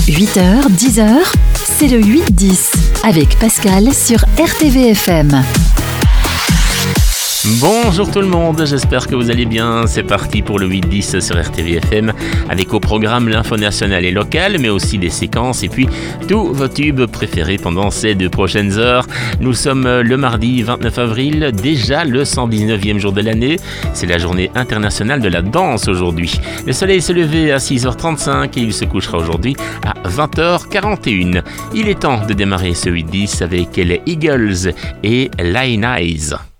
8h, 10h, c'est le 8-10 avec Pascal sur RTVFM. Bonjour tout le monde, j'espère que vous allez bien. C'est parti pour le 8-10 sur RTVFM avec au programme l'info nationale et locale, mais aussi des séquences et puis tous vos tubes préférés pendant ces 2 prochaines heures. Nous sommes le mardi 29 avril, déjà le 119e jour de l'année. C'est la journée internationale de la danse aujourd'hui. Le soleil s'est levé à 6h35 et il se couchera aujourd'hui à 20h41. Il est temps de démarrer ce 8-10 avec les Eagles et Lionel Eyes.